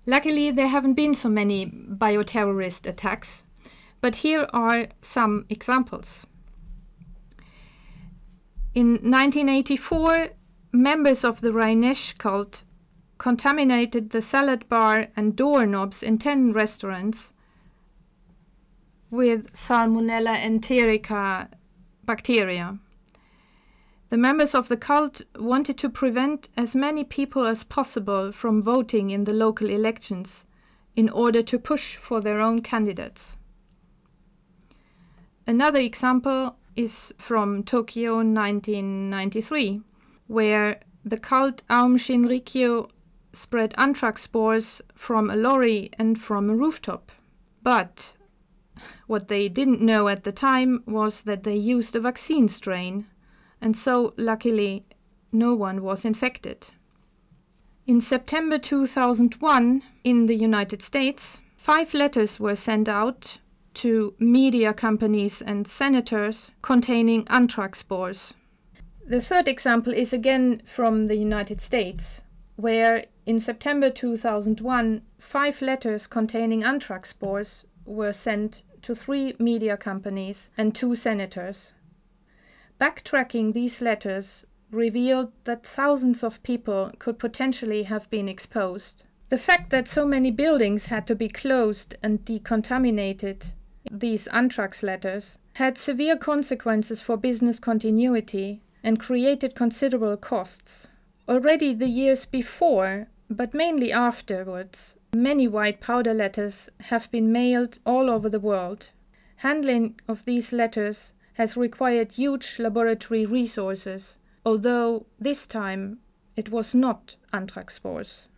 Luckily, there haven't been so many bioterrorist attacks, but here are some examples. In 1984, members of the Rajneesh cult contaminated the salad bar and doorknobs in 10 restaurants with Salmonella enterica bacteria. The members of the cult wanted to prevent as many people as possible from voting in the local elections in order to push for their own candidates. Another example is from Tokyo 1993, where the cult Aum Shinrikyo spread anthrax spores from a lorry and from a rooftop. But what they didn't know at the time was that they used a vaccine strain, and so luckily no one was infected. In September 2001, in the United States, 5 letters were sent out to media companies and senators containing anthrax spores. The third example is again from the United States, where in September 2001, 5 letters containing anthrax spores were sent to 3 media companies and 2 senators. Backtracking these letters revealed that thousands of people could potentially have been exposed. The fact that so many buildings had to be closed and decontaminated, these anthrax letters, had severe consequences for business continuity and created considerable costs. Already the years before, but mainly afterwards, many white powder letters have been mailed all over the world. Handling of these letters has required huge laboratory resources, although this time it was not anthrax spores.